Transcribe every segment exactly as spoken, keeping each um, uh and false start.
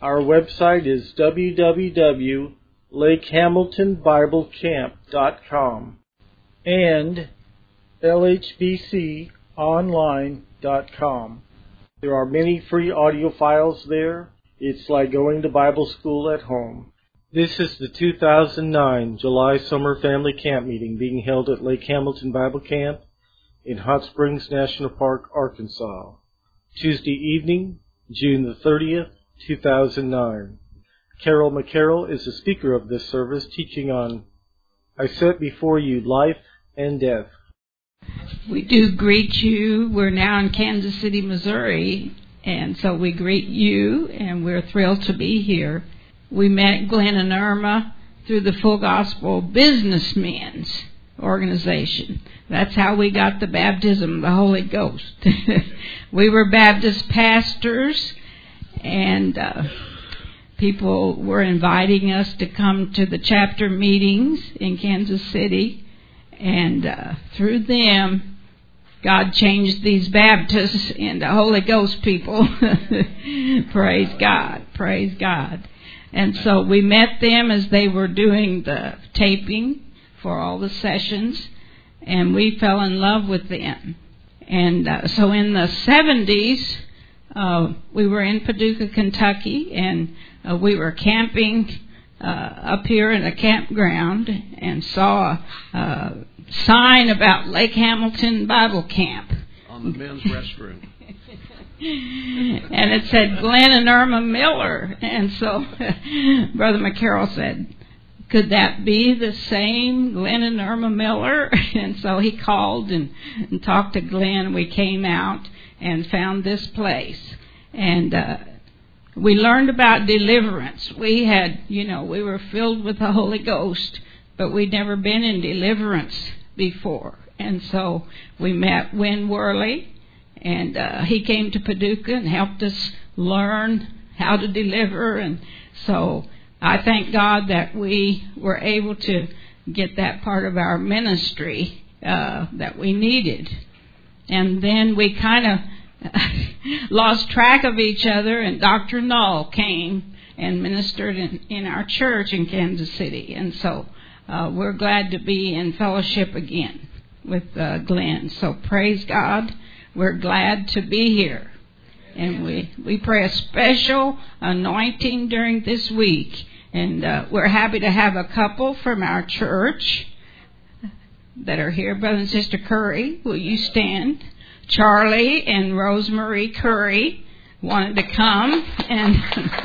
Our website is w w w dot lake hamilton bible camp dot com and l h b c online dot com. There are many free audio files there. It's like going to Bible school at home. This is the two thousand nine July Summer Family Camp Meeting being held at Lake Hamilton Bible Camp in Hot Springs National Park, Arkansas. Tuesday evening, June the thirtieth, two thousand nine. Carol McCarroll is the speaker of this service, teaching on I Set Before You Life and Death. We do greet you. We're now in Kansas City, Missouri, and so we greet you, and we're thrilled to be here. We met Glenn and Irma through the Full Gospel Businessmen's organization. That's how we got the baptism of the Holy Ghost. We were Baptist pastors, and uh, people were inviting us to come to the chapter meetings in Kansas City, and uh, through them, God changed these Baptists into Holy Ghost people. Praise God, praise God. And so we met them as they were doing the taping for all the sessions, and we fell in love with them. And uh, so in the seventies, uh, we were in Paducah, Kentucky, and uh, we were camping uh, up here in a campground and saw a uh, sign about Lake Hamilton Bible Camp. On the men's restroom. And it said Glenn and Irma Miller. And so Brother McCarroll said, could that be the same Glenn and Irma Miller? And so he called and, and talked to Glenn. We came out and found this place. And uh, we learned about deliverance. We had, you know, we were filled with the Holy Ghost, but we'd never been in deliverance before. And so we met Win Worley, and uh, he came to Paducah and helped us learn how to deliver. And so I thank God that we were able to get that part of our ministry uh, that we needed. And then we kind of lost track of each other, and Doctor Null came and ministered in, in our church in Kansas City. And so uh, we're glad to be in fellowship again with uh, Glenn. So praise God. We're glad to be here. And we, we pray a special anointing during this week. And uh, we're happy to have a couple from our church that are here. Brother and Sister Curry, will you stand? Charlie and Rosemary Curry wanted to come, and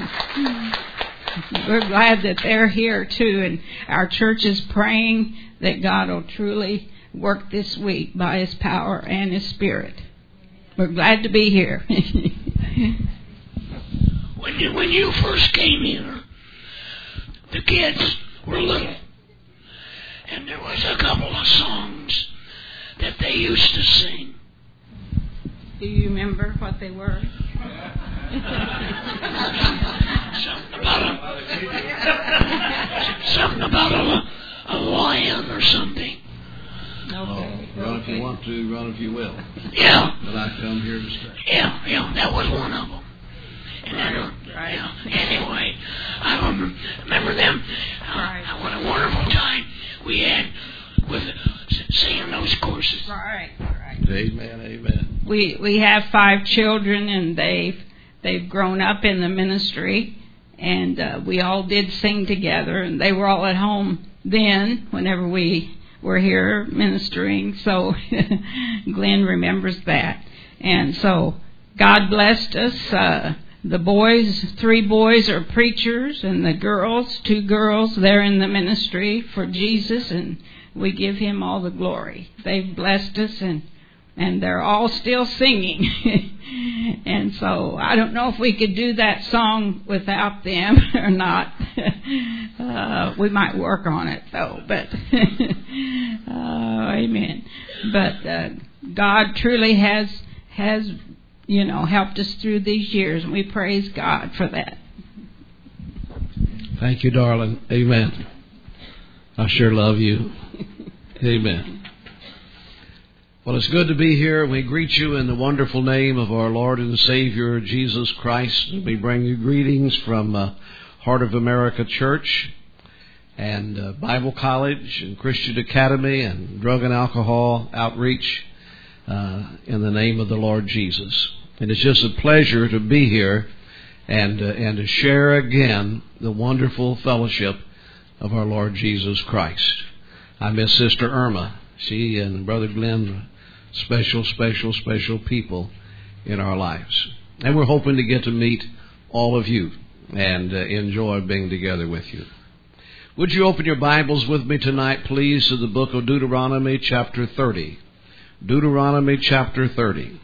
we're glad that they're here too. And our church is praying that God will truly work this week by His power and His Spirit. We're glad to be here. when you when you first came here, the kids were little, and there was a couple of songs that they used to sing. Do you remember what they were? something about a something about a, a lion or something. Okay. Oh, run if you want to, run if you will. Yeah. But I come here to stay. Yeah, yeah, that was one of them. And right, then, right. Yeah, anyway, I remember, remember them. Uh, Right. What a wonderful time we had with singing those courses. Right, right. Amen, amen. We we have five children, and they've they've grown up in the ministry, and uh, we all did sing together, and they were all at home then whenever we were here ministering. So Glenn remembers that. And so God blessed us. Uh, the boys, three boys are preachers, and the girls, two girls, they're in the ministry for Jesus, and we give Him all the glory. They've blessed us, and and they're all still singing. And so I don't know if we could do that song without them or not. Uh, we might work on it, though. But uh, amen. But uh, God truly has has you know helped us through these years, and we praise God for that. Thank you, darling. Amen. I sure love you. Amen. Well, it's good to be here. We greet you in the wonderful name of our Lord and Savior, Jesus Christ. We bring you greetings from uh, Heart of America Church and uh, Bible College and Christian Academy and Drug and Alcohol Outreach uh, in the name of the Lord Jesus. And it's just a pleasure to be here and, uh, and to share again the wonderful fellowship of our Lord Jesus Christ. I miss Sister Irma. She and Brother Glenn, special, special, special people in our lives. And we're hoping to get to meet all of you and uh, enjoy being together with you. Would you open your Bibles with me tonight, please, to the book of Deuteronomy chapter thirty. Deuteronomy chapter thirty,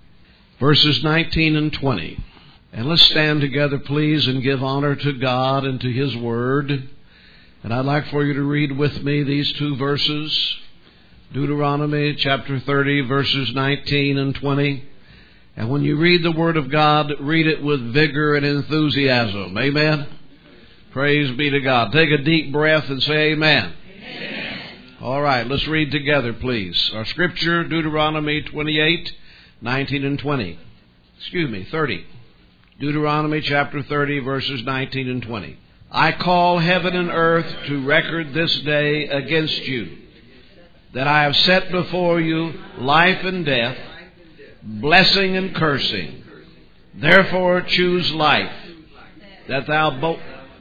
verses nineteen and twenty. And let's stand together, please, and give honor to God and to His Word. And I'd like for you to read with me these two verses. Deuteronomy chapter thirty, verses nineteen and twenty. And when you read the Word of God, read it with vigor and enthusiasm. Amen? Praise be to God. Take a deep breath and say amen. Amen. All right, let's read together, please. Our scripture, Deuteronomy twenty-eight, nineteen and twenty. Excuse me, thirty. Deuteronomy chapter thirty, verses nineteen and twenty. I call heaven and earth to record this day against you, that I have set before you life and death, blessing and cursing. Therefore choose life, that thou both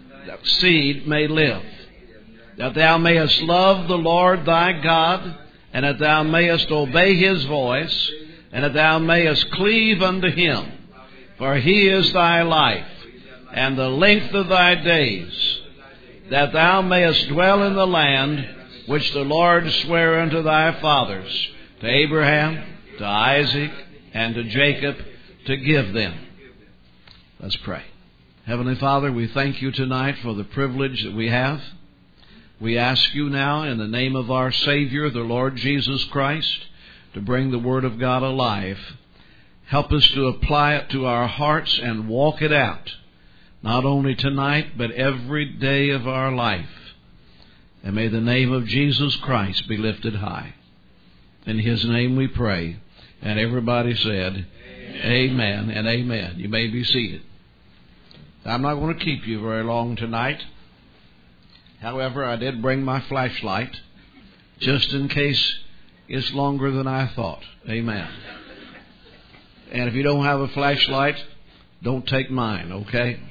seed may live, that thou mayest love the Lord thy God, and that thou mayest obey His voice, and that thou mayest cleave unto Him. For He is thy life, and the length of thy days, that thou mayest dwell in the land which the Lord sware unto thy fathers, to Abraham, to Isaac, and to Jacob, to give them. Let's pray. Heavenly Father, we thank you tonight for the privilege that we have. We ask you now in the name of our Savior, the Lord Jesus Christ, to bring the Word of God alive. Help us to apply it to our hearts and walk it out, not only tonight, but every day of our life. And may the name of Jesus Christ be lifted high. In His name we pray. And everybody said, Amen, amen and amen. You may be seated. I'm not going to keep you very long tonight. However, I did bring my flashlight just in case it's longer than I thought. Amen. And if you don't have a flashlight, don't take mine, okay?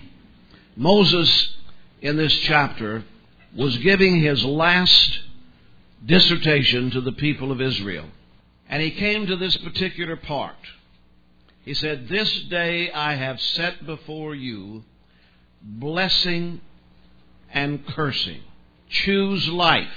Moses, in this chapter, was giving his last dissertation to the people of Israel. And he came to this particular part. He said, this day I have set before you blessing and cursing. Choose life.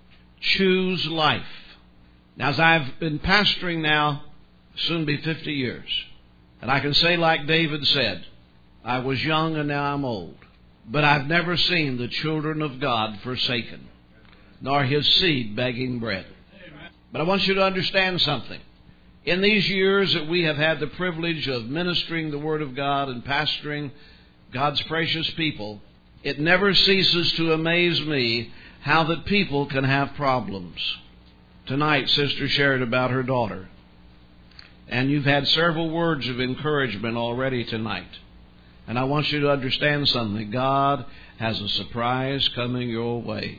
Choose life. Now, as I've been pastoring now, soon be fifty years. And I can say like David said, I was young and now I'm old. But I've never seen the children of God forsaken, nor His seed begging bread. But I want you to understand something. In these years that we have had the privilege of ministering the Word of God and pastoring God's precious people, it never ceases to amaze me how that people can have problems. Tonight, Sister shared about her daughter. And you've had several words of encouragement already tonight. And I want you to understand something. God has a surprise coming your way.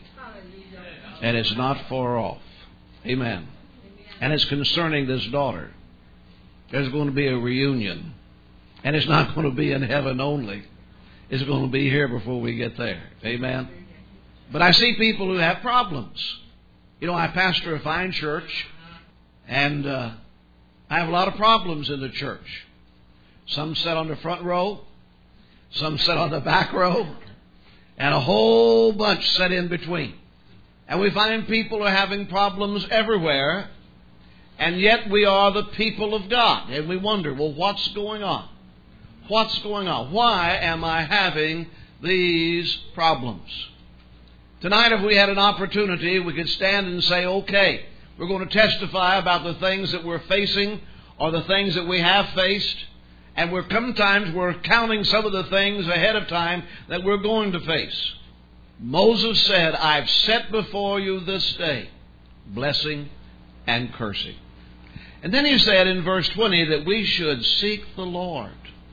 And it's not far off. Amen. And it's concerning this daughter. There's going to be a reunion. And it's not going to be in heaven only. It's going to be here before we get there. Amen. But I see people who have problems. You know, I pastor a fine church. And uh, I have a lot of problems in the church. Some sit on the front row. Some sit on the back row. And a whole bunch sit in between. And we find people are having problems everywhere. And yet we are the people of God. And we wonder, well, what's going on? What's going on? Why am I having these problems? Tonight, if we had an opportunity, we could stand and say, okay, we're going to testify about the things that we're facing or the things that we have faced. And we're sometimes we're counting some of the things ahead of time that we're going to face. Moses said, I've set before you this day blessing and cursing. And then he said in verse twenty that we should seek the Lord.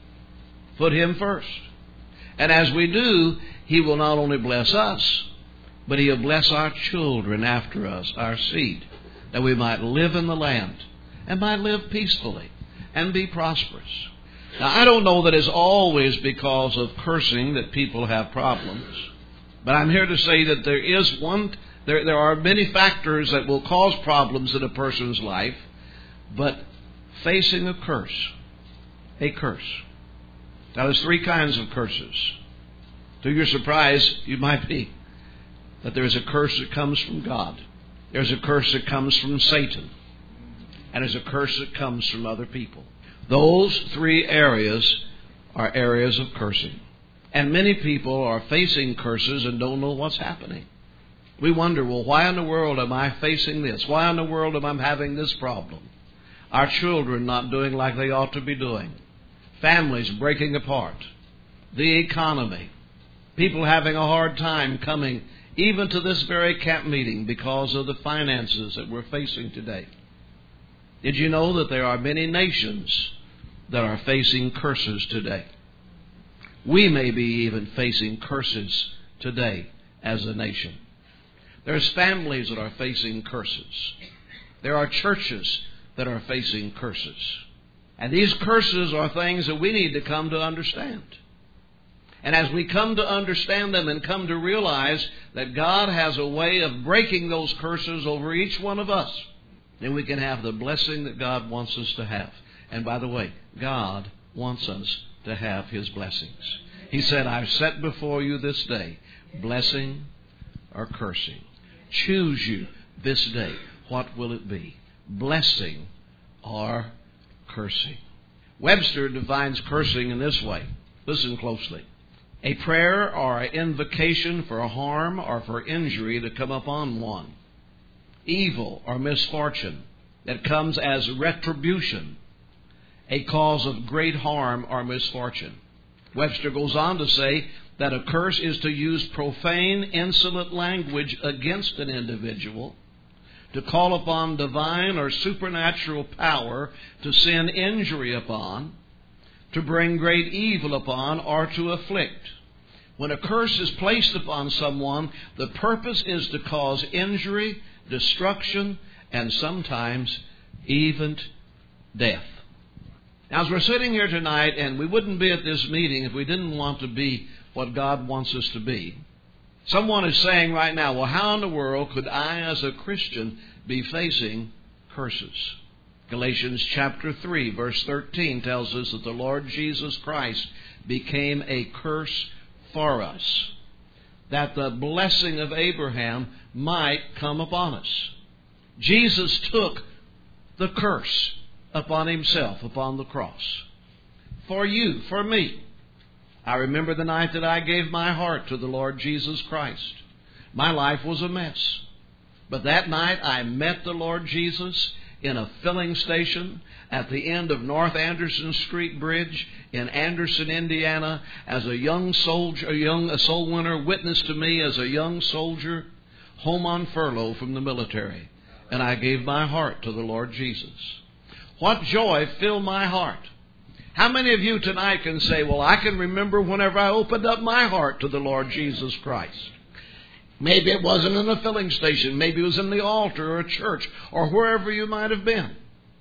Put Him first. And as we do, He will not only bless us, but He'll bless our children after us, our seed, that we might live in the land and might live peacefully and be prosperous. Now, I don't know that it's always because of cursing that people have problems, but I'm here to say that there is one, there, there are many factors that will cause problems in a person's life, but facing a curse, a curse. Now, there's three kinds of curses. To your surprise, you might be that there's a curse that comes from God. There's a curse that comes from Satan. And there's a curse that comes from other people. Those three areas are areas of cursing. And many people are facing curses and don't know what's happening. We wonder, well, why in the world am I facing this? Why in the world am I having this problem? Our children not doing like they ought to be doing. Families breaking apart. The economy. People having a hard time coming even to this very camp meeting because of the finances that we're facing today. Did you know that there are many nations that are facing curses today? We may be even facing curses today as a nation. There's families that are facing curses. There are churches that are facing curses. And these curses are things that we need to come to understand. And as we come to understand them and come to realize that God has a way of breaking those curses over each one of us, then we can have the blessing that God wants us to have. And by the way, God wants us to have His blessings. He said, I've set before you this day blessing or cursing. Choose you this day. What will it be? Blessing or cursing. Webster defines cursing in this way. Listen closely. A prayer or an invocation for harm or for injury to come upon one. Evil or misfortune that comes as retribution. A cause of great harm or misfortune. Webster goes on to say that a curse is to use profane, insolent language against an individual, to call upon divine or supernatural power to send injury upon, to bring great evil upon, or to afflict. When a curse is placed upon someone, the purpose is to cause injury, destruction, and sometimes even death. Now, as we're sitting here tonight, and we wouldn't be at this meeting if we didn't want to be what God wants us to be. Someone is saying right now, well, how in the world could I as a Christian be facing curses? Galatians chapter three, verse thirteen tells us that the Lord Jesus Christ became a curse for us, that the blessing of Abraham might come upon us. Jesus took the curse upon Himself, upon the cross. For you, for me. I remember the night that I gave my heart to the Lord Jesus Christ. My life was a mess. But that night I met the Lord Jesus in a filling station at the end of North Anderson Street Bridge in Anderson, Indiana, as a young soldier, a young a soul winner witnessed to me as a young soldier home on furlough from the military. And I gave my heart to the Lord Jesus. What joy filled my heart. How many of you tonight can say, well, I can remember whenever I opened up my heart to the Lord Jesus Christ? Maybe it wasn't in a filling station. Maybe it was in the altar or a church or wherever you might have been.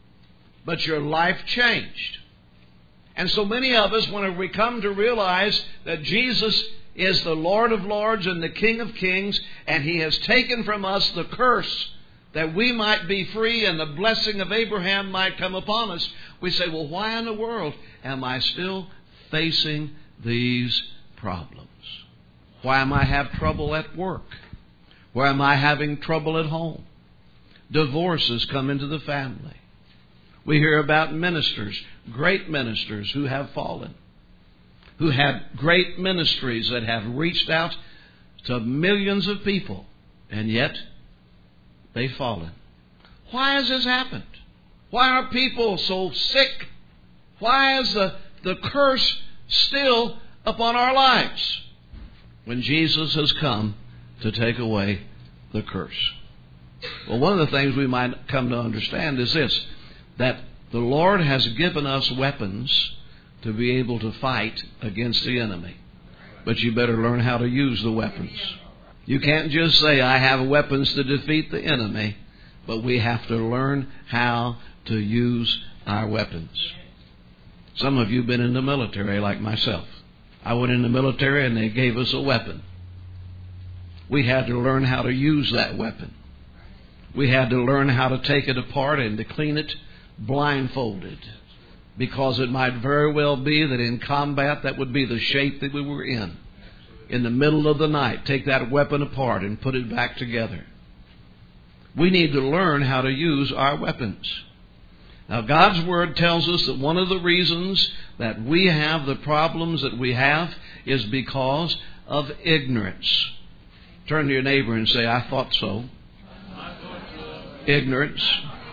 But your life changed. And so many of us, whenever we come to realize that Jesus is the Lord of Lords and the King of Kings, and He has taken from us the curse that we might be free and the blessing of Abraham might come upon us, we say, well, why in the world am I still facing these problems? Why am I having trouble at work? Why am I having trouble at home? Divorces come into the family. We hear about ministers, great ministers who have fallen, who had great ministries that have reached out to millions of people, and yet they've fallen. Why has this happened? Why are people so sick? Why is the, the curse still upon our lives when Jesus has come to take away the curse? Well, one of the things we might come to understand is this, that the Lord has given us weapons to be able to fight against the enemy. But you better learn how to use the weapons. You can't just say, I have weapons to defeat the enemy, but we have to learn how to use our weapons. Some of you have been in the military like myself. I went in the military and they gave us a weapon. We had to learn how to use that weapon. We had to learn how to take it apart and to clean it blindfolded. Because it might very well be that in combat that would be the shape that we were in. In the middle of the night, take that weapon apart and put it back together. We need to learn how to use our weapons. Now, God's Word tells us that one of the reasons that we have the problems that we have is because of ignorance. Turn to your neighbor and say, I thought so. Ignorance.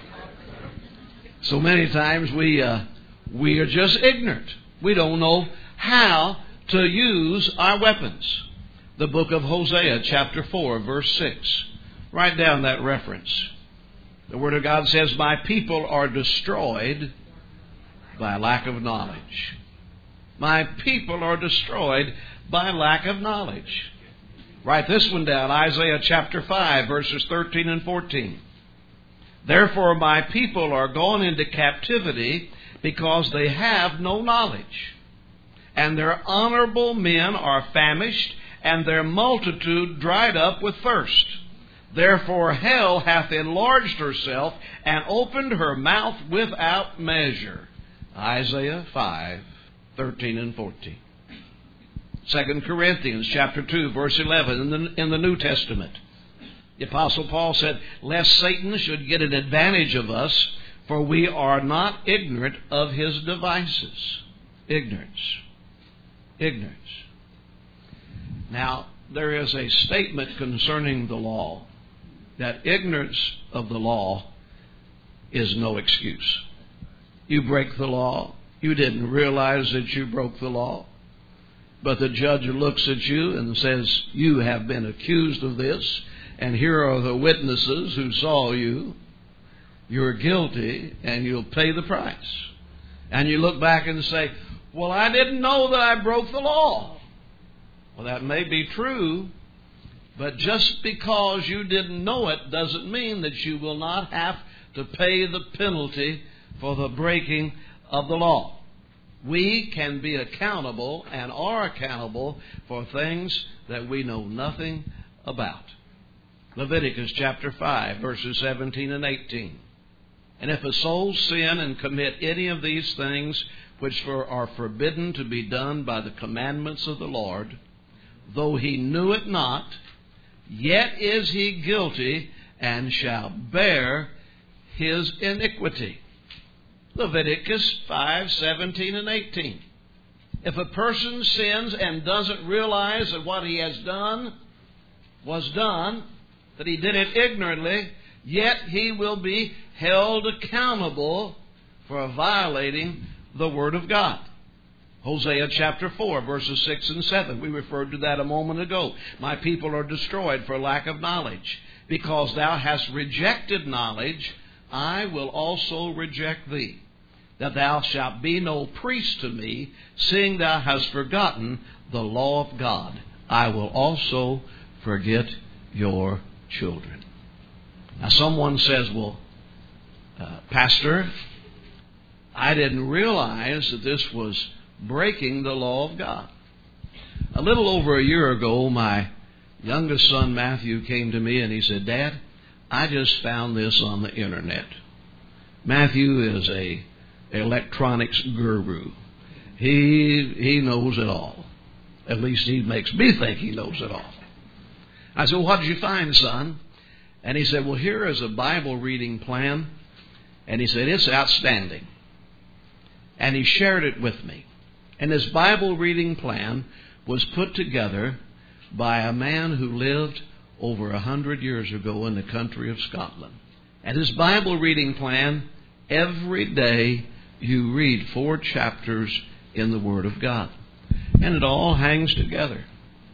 So many times we uh, we are just ignorant. We don't know how to use our weapons. The book of Hosea, chapter four, verse six. Write down that reference. The Word of God says, my people are destroyed by lack of knowledge. My people are destroyed by lack of knowledge. Write this one down, Isaiah chapter five, verses thirteen and fourteen. Therefore my people are gone into captivity because they have no knowledge. And their honorable men are famished, and their multitude dried up with thirst. Therefore hell hath enlarged herself, and opened her mouth without measure. Isaiah five, thirteen and fourteen. Second Corinthians chapter two, verse eleven in the, in the New Testament. The Apostle Paul said, lest Satan should get an advantage of us, for we are not ignorant of his devices. Ignorance. Ignorance. Now, there is a statement concerning the law that ignorance of the law is no excuse. You break the law. You didn't realize that you broke the law. But the judge looks at you and says, you have been accused of this, and here are the witnesses who saw you. You're guilty, and you'll pay the price. And you look back and say, well, I didn't know that I broke the law. Well, that may be true, but just because you didn't know it doesn't mean that you will not have to pay the penalty for the breaking of the law. We can be accountable and are accountable for things that we know nothing about. Leviticus chapter five, verses seventeen and eighteen. And if a soul sin and commit any of these things which are forbidden to be done by the commandments of the Lord, though he knew it not, yet is he guilty and shall bear his iniquity. Leviticus five, seventeen and eighteen. If a person sins and doesn't realize that what he has done was done, that he did it ignorantly, yet he will be held accountable for violating the Word of God. Hosea chapter four, verses six and seven. We referred to that a moment ago. My people are destroyed for lack of knowledge. Because thou hast rejected knowledge, I will also reject thee. That thou shalt be no priest to me, seeing thou hast forgotten the law of God. I will also forget your children. Now someone says, well, uh, Pastor, I didn't realize that this was breaking the law of God. A little over a year ago, my youngest son Matthew came to me and he said, Dad, I just found this on the internet. Matthew is a electronics guru. He he knows it all. At least he makes me think he knows it all. I said, well, what did you find, son? And he said, well, here is a Bible reading plan. And he said, it's outstanding. And he shared it with me. And this Bible reading plan was put together by a man who lived over a hundred years ago in the country of Scotland. And his Bible reading plan, every day you read four chapters in the Word of God. And it all hangs together.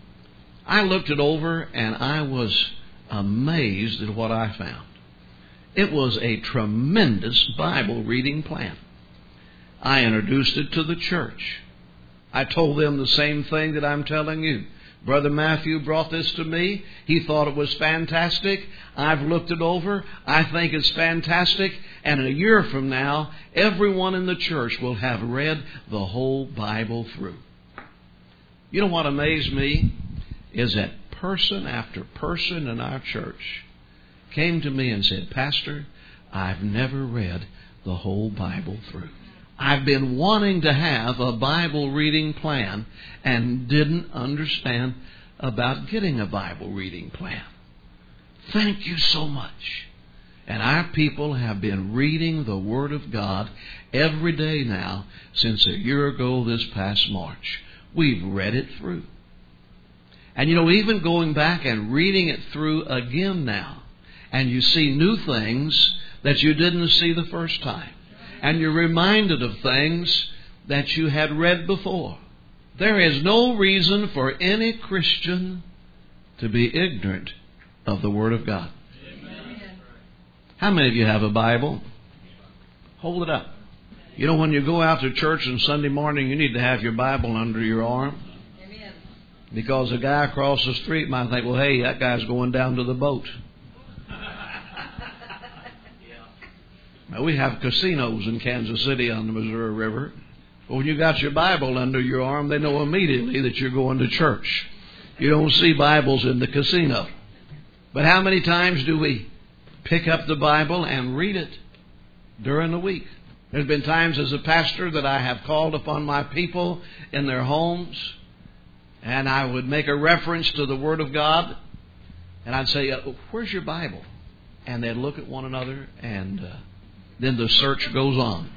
I looked it over and I was amazed at what I found. It was a tremendous Bible reading plan. I introduced it to the church. I told them the same thing that I'm telling you. Brother Matthew brought this to me. He thought it was fantastic. I've looked it over. I think it's fantastic. And a year from now, everyone in the church will have read the whole Bible through. You know what amazed me is that person after person in our church came to me and said, Pastor, I've never read the whole Bible through. I've been wanting to have a Bible reading plan and didn't understand about getting a Bible reading plan. Thank you so much. And our people have been reading the Word of God every day now since a year ago this past March. We've read it through. And you know, even going back and reading it through again now, and you see new things that you didn't see the first time. And you're reminded of things that you had read before. There is no reason for any Christian to be ignorant of the Word of God. Amen. How many of you have a Bible? Hold it up. You know, when you go out to church on Sunday morning, you need to have your Bible under your arm. Amen. Because a guy across the street might think, well, hey, that guy's going down to the boat. Now, we have casinos in Kansas City on the Missouri River. But when you got your Bible under your arm, they know immediately that you're going to church. You don't see Bibles in the casino. But how many times do we pick up the Bible and read it during the week? There's been times as a pastor that I have called upon my people in their homes, and I would make a reference to the Word of God, and I'd say, where's your Bible? And they'd look at one another, and uh, then the search goes on.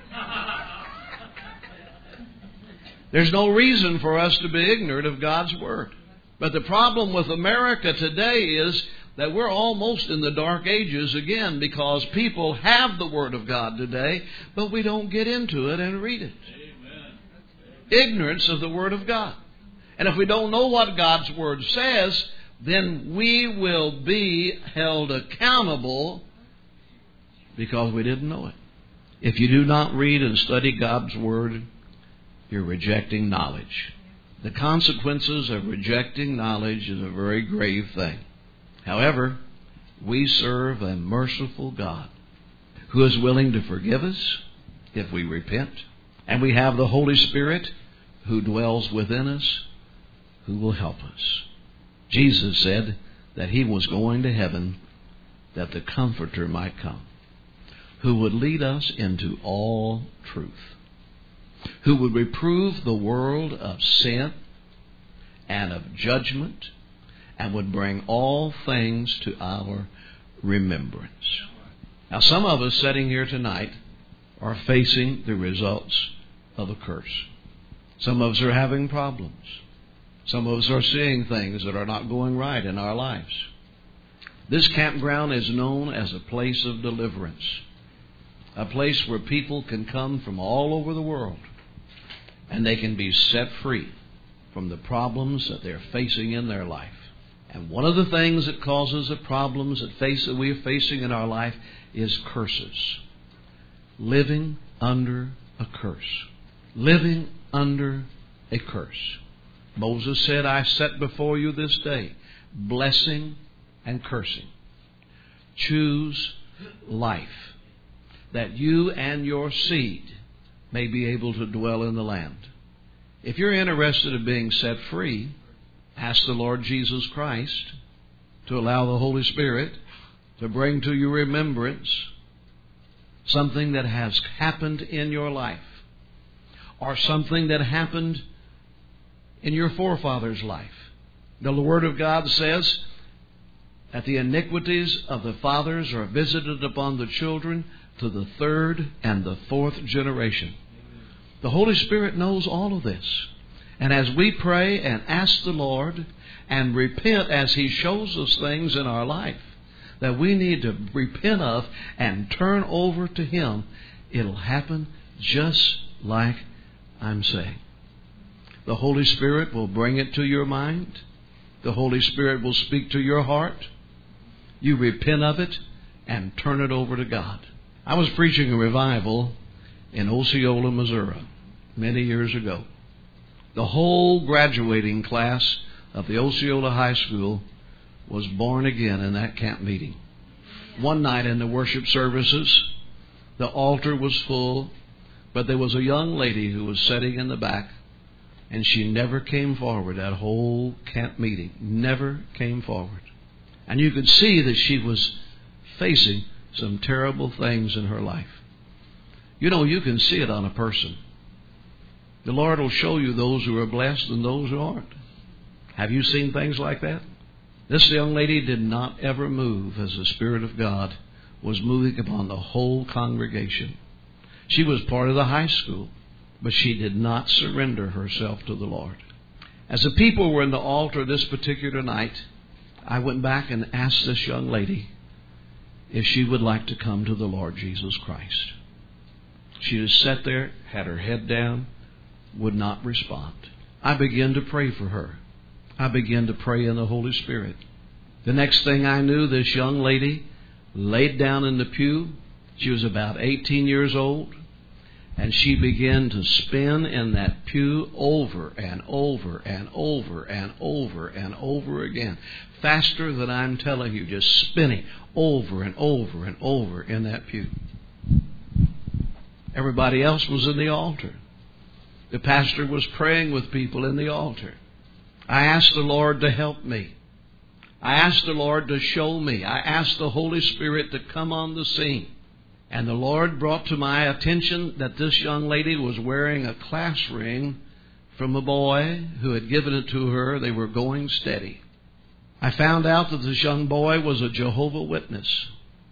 There's no reason for us to be ignorant of God's Word. But the problem with America today is that we're almost in the dark ages again, because people have the Word of God today, but we don't get into it and read it. Amen. Ignorance of the Word of God. And if we don't know what God's Word says, then we will be held accountable because we didn't know it. If you do not read and study God's Word, you're rejecting knowledge. The consequences of rejecting knowledge is a very grave thing. However, we serve a merciful God who is willing to forgive us if we repent. And we have the Holy Spirit who dwells within us, who will help us. Jesus said that He was going to heaven that the Comforter might come, who would lead us into all truth, who would reprove the world of sin and of judgment, and would bring all things to our remembrance. Now, some of us sitting here tonight are facing the results of a curse. Some of us are having problems. Some of us are seeing things that are not going right in our lives. This campground is known as a place of deliverance, a place where people can come from all over the world and they can be set free from the problems that they're facing in their life. And one of the things that causes the problems that face that we are facing in our life is curses. Living under a curse. Living under a curse. Moses said, I set before you this day blessing and cursing. Choose life, that you and your seed may be able to dwell in the land. If you're interested in being set free, ask the Lord Jesus Christ to allow the Holy Spirit to bring to your remembrance something that has happened in your life, or something that happened in your forefathers' life. The Word of God says that the iniquities of the fathers are visited upon the children to the third and the fourth generation. The Holy Spirit knows all of this. And as we pray and ask the Lord and repent as He shows us things in our life that we need to repent of and turn over to Him, it'll happen just like I'm saying. The Holy Spirit will bring it to your mind. The Holy Spirit will speak to your heart. You repent of it and turn it over to God. I was preaching a revival in Osceola, Missouri, many years ago. The whole graduating class of the Osceola High School was born again in that camp meeting. One night in the worship services, the altar was full, but there was a young lady who was sitting in the back, and she never came forward that whole camp meeting. Never came forward. And you could see that she was facing some terrible things in her life. You know, you can see it on a person. The Lord will show you those who are blessed and those who aren't. Have you seen things like that? This young lady did not ever move as the Spirit of God was moving upon the whole congregation. She was part of the high school, but she did not surrender herself to the Lord. As the people were in the altar this particular night, I went back and asked this young lady if she would like to come to the Lord Jesus Christ. She just sat there, had her head down, would not respond. I began to pray for her. I began to pray in the Holy Spirit. The next thing I knew, this young lady laid down in the pew. She was about eighteen years old, and she began to spin in that pew over and over and over and over and over again. Faster than I'm telling you, just spinning over and over and over in that pew. Everybody else was in the altar. The pastor was praying with people in the altar. I asked the Lord to help me. I asked the Lord to show me. I asked the Holy Spirit to come on the scene. And the Lord brought to my attention that this young lady was wearing a class ring from a boy who had given it to her. They were going steady. I found out that this young boy was a Jehovah's Witness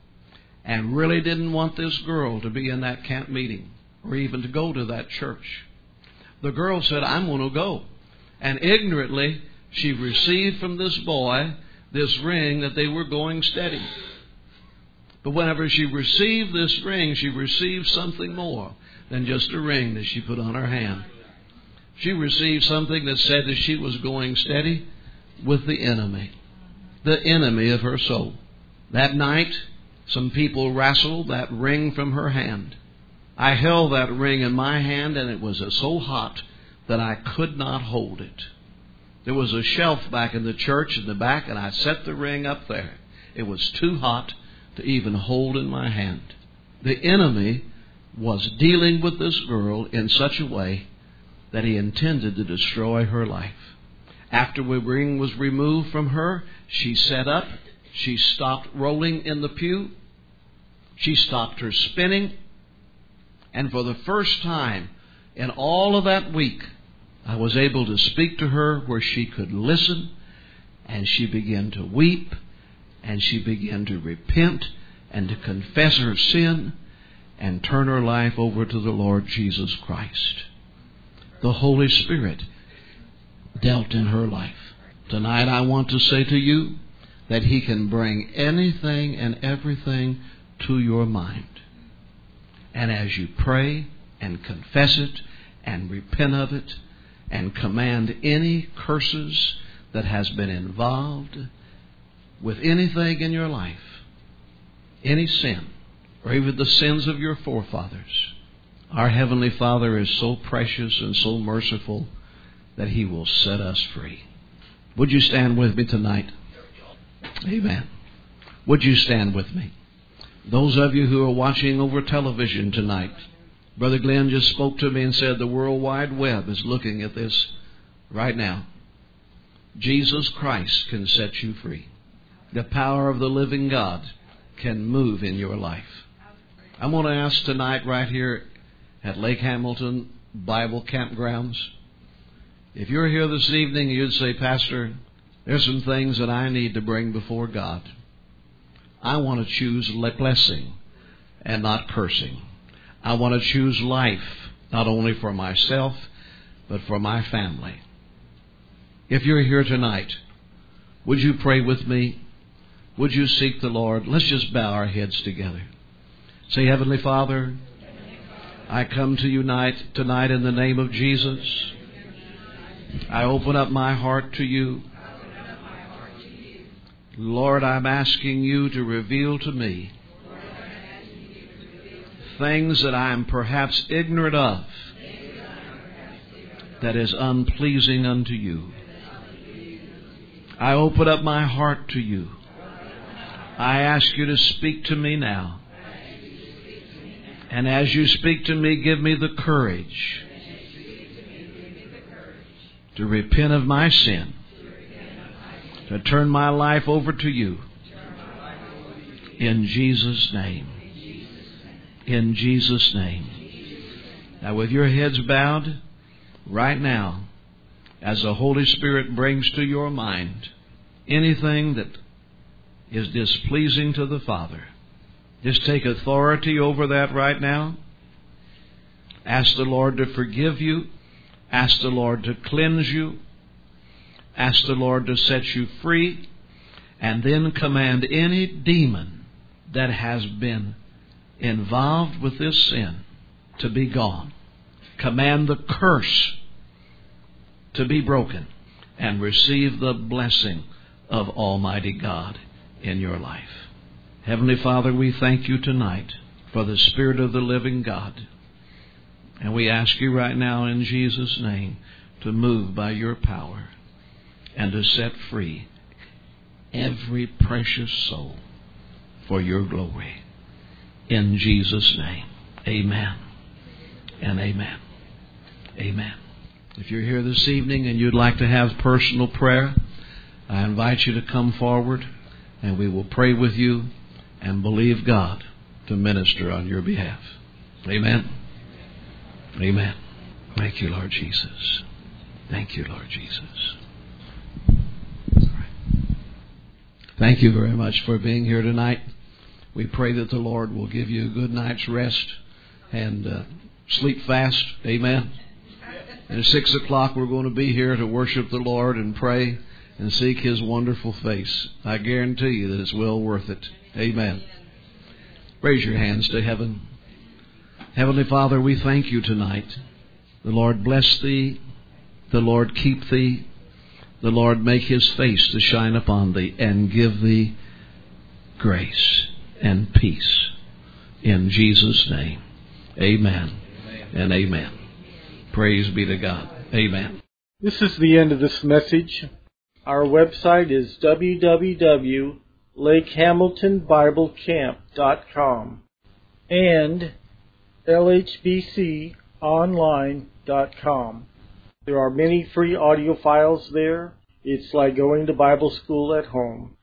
and really didn't want this girl to be in that camp meeting or even to go to that church. The girl said, I'm going to go. And ignorantly, she received from this boy this ring that they were going steady. But whenever she received this ring, she received something more than just a ring that she put on her hand. She received something that said that she was going steady with the enemy, the enemy of her soul. That night, some people wrestled that ring from her hand. I held that ring in my hand, and it was so hot that I could not hold it. There was a shelf back in the church in the back, and I set the ring up there. It was too hot to even hold in my hand. The enemy was dealing with this girl in such a way that he intended to destroy her life. After the ring was removed from her, she sat up. She stopped rolling in the pew. She stopped her spinning. And for the first time in all of that week, I was able to speak to her where she could listen, and she began to weep, and she began to repent and to confess her sin and turn her life over to the Lord Jesus Christ. The Holy Spirit dealt in her life. Tonight I want to say to you that He can bring anything and everything to your mind. And as you pray and confess it and repent of it and command any curses that has been involved with anything in your life, any sin, or even the sins of your forefathers, our Heavenly Father is so precious and so merciful that He will set us free. Would you stand with me tonight? Amen. Would you stand with me? Those of you who are watching over television tonight, Brother Glenn just spoke to me and said the World Wide Web is looking at this right now. Jesus Christ can set you free. The power of the living God can move in your life. I'm going to ask tonight right here at Lake Hamilton Bible Campgrounds, if you're here this evening and you'd say, Pastor, there's some things that I need to bring before God. I want to choose blessing and not cursing. I want to choose life, not only for myself, but for my family. If you're here tonight, would you pray with me? Would you seek the Lord? Let's just bow our heads together. Say, Heavenly Father, I come to you tonight, tonight in the name of Jesus. I open up my heart to you. Lord, I'm asking you to reveal to me things that I am perhaps ignorant of that is unpleasing unto you. I open up my heart to you. I ask you to speak to me now. And as you speak to me, give me the courage to repent of my sin, to turn my life over to you. In Jesus' name. In Jesus' name. Now with your heads bowed, right now, as the Holy Spirit brings to your mind anything that is displeasing to the Father, just take authority over that right now. Ask the Lord to forgive you. Ask the Lord to cleanse you. Ask the Lord to set you free. And then command any demon that has been involved with this sin to be gone. Command the curse to be broken. And receive the blessing of Almighty God in your life. Heavenly Father, we thank you tonight for the Spirit of the living God. And we ask you right now in Jesus' name to move by your power and to set free every precious soul for your glory. In Jesus' name, amen and amen. Amen. If you're here this evening and you'd like to have personal prayer, I invite you to come forward and we will pray with you and believe God to minister on your behalf. Amen. Amen. Thank you, Lord Jesus. Thank you, Lord Jesus. All right. Thank you very much for being here tonight. We pray that the Lord will give you a good night's rest and uh, sleep fast. Amen. And at six o'clock we're going to be here to worship the Lord and pray and seek His wonderful face. I guarantee you that it's well worth it. Amen. Raise your hands to heaven. Heavenly Father, we thank you tonight. The Lord bless thee. The Lord keep thee. The Lord make His face to shine upon thee and give thee grace and peace. In Jesus' name. Amen, amen. And amen. Praise be to God. Amen. This is the end of this message. Our website is w w w dot lake hamilton bible camp dot com and l h b c online dot com. There are many free audio files there. It's like going to Bible school at home.